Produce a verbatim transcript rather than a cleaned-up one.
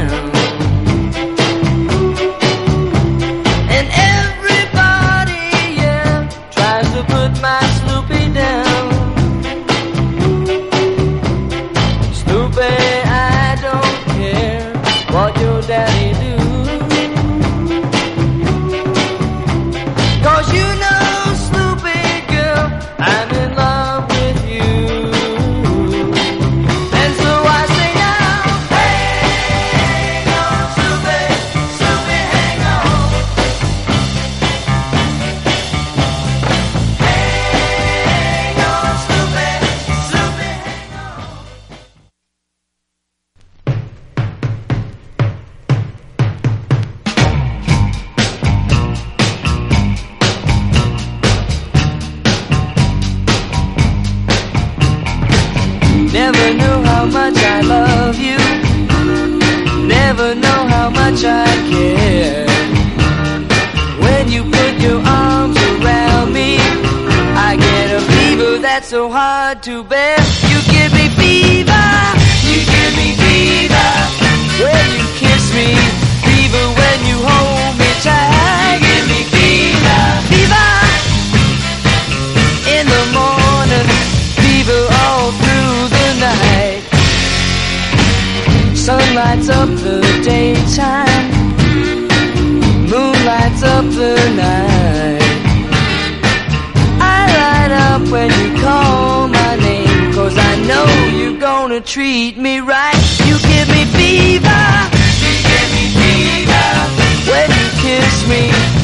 down. And everybody, yeah, tries to put my Snoopy down. Snoopy, I don't care what your daddy do, 'cause you know, Snoopy girl, I'm in love with you. And so I say now, hang on, Snoopy, Snoopy, hang on. Hang on, Snoopy, Snoopy, hang on. Never know how much I love you, never know how much I care. When you put your arms around me, I get a fever that's so hard to bear. You give me fever, you give me fever when you kiss me, fever when you hold me tight. You give me fever, fever in the morning, fever all through the night. Sun lights up the daytime, moon lights up the night. I light up when you call my name, 'cause I know you're gonna treat me right. You give me fever, you give me fever when you kiss me,